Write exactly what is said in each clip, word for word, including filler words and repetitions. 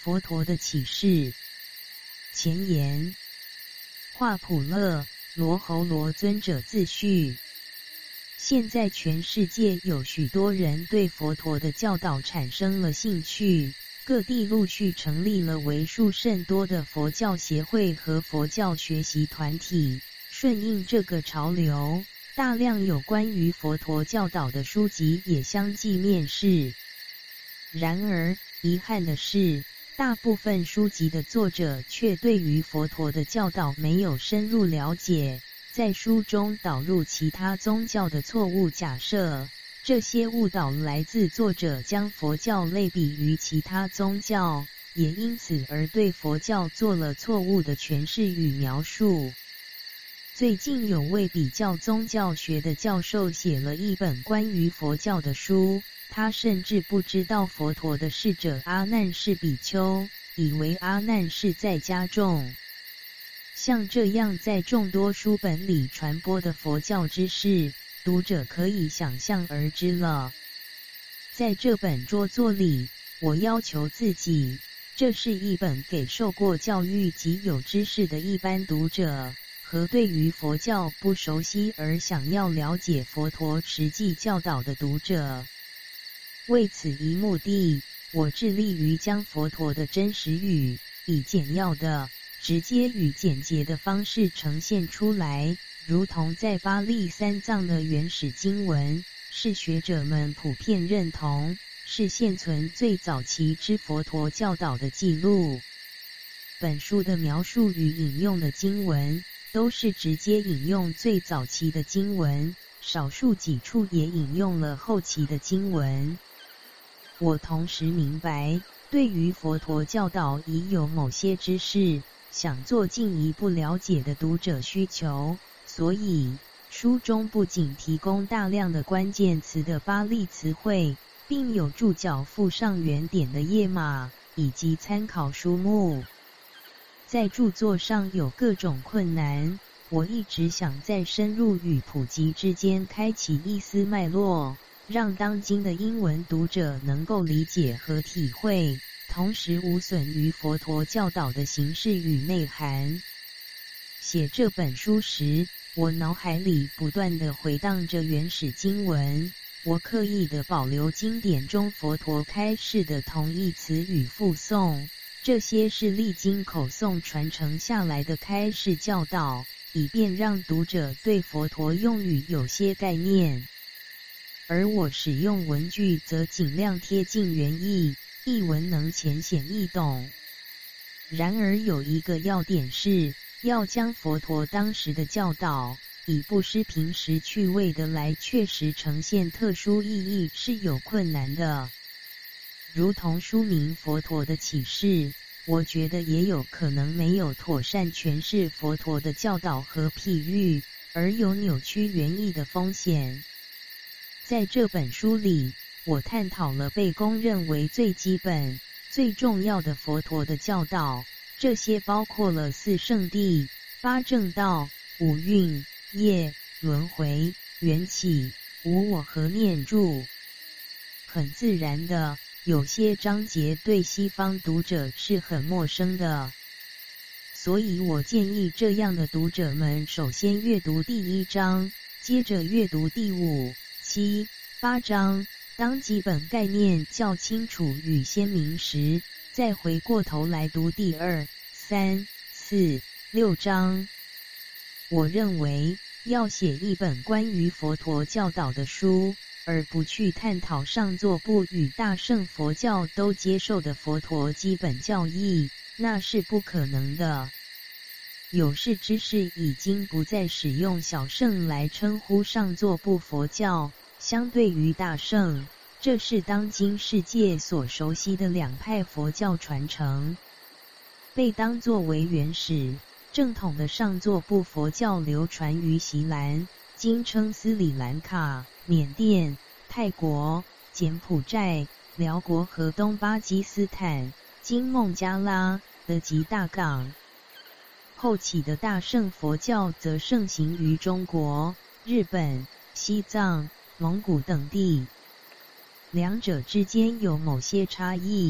佛陀的启示。前言：画普勒罗侯罗尊者自序。现在全世界有许多人对佛陀的教导产生了兴趣，各地陆续成立了为数甚多的佛教协会和佛教学习团体，顺应这个潮流，大量有关于佛陀教导的书籍也相继面世。然而，遗憾的是，大部分书籍的作者却对于佛陀的教导没有深入了解，在书中导入其他宗教的错误假设，这些误导来自作者将佛教类比于其他宗教，也因此而对佛教做了错误的诠释与描述。最近有位比较宗教学的教授写了一本关于佛教的书，他甚至不知道佛陀的侍者阿难是比丘，以为阿难是在家众。像这样在众多书本里传播的佛教知识，读者可以想象而知了。在这本着作里，我要求自己，这是一本给受过教育及有知识的一般读者，和对于佛教不熟悉而想要了解佛陀实际教导的读者。为此一目的，我致力于将佛陀的真实语，以简要的、直接与简洁的方式呈现出来，如同在巴利三藏的原始经文，是学者们普遍认同，是现存最早期之佛陀教导的记录。本书的描述与引用的经文，都是直接引用最早期的经文，少数几处也引用了后期的经文。我同时明白，对于佛陀教导已有某些知识，想做进一步了解的读者需求，所以书中不仅提供大量的关键词的巴利词汇，并有注脚附上原点的页码以及参考书目。在著作上有各种困难，我一直想在深入与普及之间开启一丝脉络，让当今的英文读者能够理解和体会，同时无损于佛陀教导的形式与内涵。写这本书时，我脑海里不断地回荡着原始经文，我刻意地保留经典中佛陀开示的同义词与附诵，这些是历经口诵传承下来的开示教导，以便让读者对佛陀用语有些概念。而我使用文句则尽量贴近原意，译文能浅显易懂。然而有一个要点是，要将佛陀当时的教导，以不失平时趣味的来确实呈现特殊意义是有困难的。如同书名佛陀的启示，我觉得也有可能没有妥善诠释佛陀的教导和譬喻，而有扭曲原意的风险。在这本书里，我探讨了被公认为最基本、最重要的佛陀的教导，这些包括了四圣谛、八正道、五蕴、业、轮回、缘起、无我和念住。很自然的，有些章节对西方读者是很陌生的，所以我建议这样的读者们首先阅读第一章，接着阅读第五、七、八章，当基本概念较清楚与鲜明时，再回过头来读第二、三、四、六章。我认为，要写一本关于佛陀教导的书，而不去探讨上座部与大乘佛教都接受的佛陀基本教义，那是不可能的。有识之士已经不再使用小乘来称呼上座部佛教，相对于大乘，这是当今世界所熟悉的两派佛教传承。被当作为原始、正统的上座部佛教流传于锡兰，今称斯里兰卡、缅甸、泰国、柬埔寨、辽国和东巴基斯坦，今孟加拉、德吉大港。后起的大乘佛教则盛行于中国、日本、西藏、蒙古等地。两者之间有某些差异，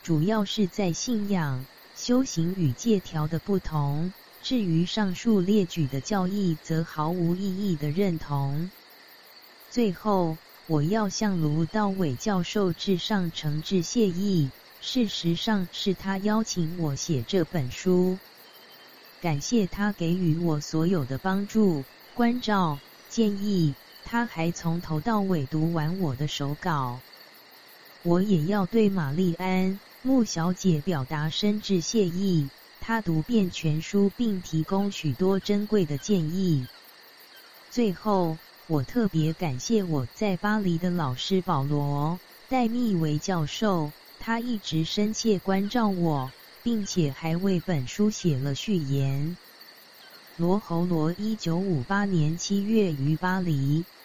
主要是在信仰、修行与戒条的不同，至于上述列举的教义则毫无意义的认同。最后，我要向卢道伟教授致上诚挚谢意，事实上是他邀请我写这本书。感谢他给予我所有的帮助、关照、建议，他还从头到尾读完我的手稿。我也要对玛丽安·穆小姐表达深挚谢意，她读遍全书并提供许多珍贵的建议。最后，我特别感谢我在巴黎的老师保罗·戴密维教授，他一直深切关照我，并且还为本书写了序言。罗侯罗一九五八年七月于巴黎